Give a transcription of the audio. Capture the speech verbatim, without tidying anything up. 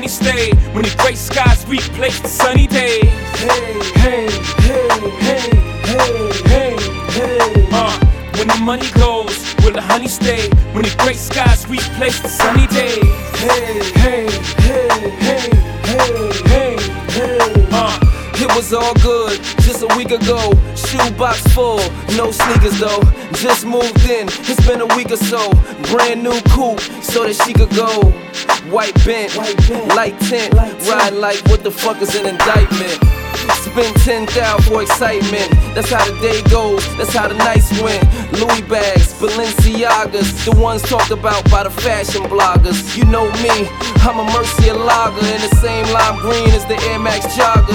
stay when the gray skies replace the sunny days. Hey, hey, hey, hey, hey, hey, hey. Uh, when the money goes, will the honey stay when the gray skies replace the sunny days? Hey, hey, hey, hey, hey, hey, hey. Uh, It was all good just a week ago. Shoebox full, no sneakers though. Just moved in, it's been a week or so. Brand new coupe so that she could go. White bent, light tint, riding like what the fuck is an indictment. Spend ten thousand for excitement. That's how the day goes, that's how the nights went. Louis bags, Balenciagas, the ones talked about by the fashion bloggers. You know me, I'm a Murcielago in the same lime green as the Air Max joggers.